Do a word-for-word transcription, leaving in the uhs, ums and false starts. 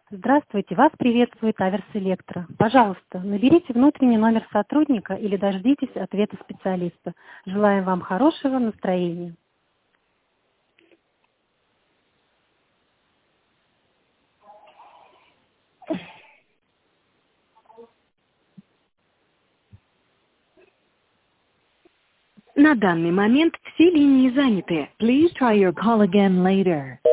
Здравствуйте, вас приветствует Аверс Электро. Пожалуйста, наберите внутренний номер сотрудника или дождитесь ответа специалиста. Желаем вам хорошего настроения. На данный момент все линии заняты. Please try your call again later.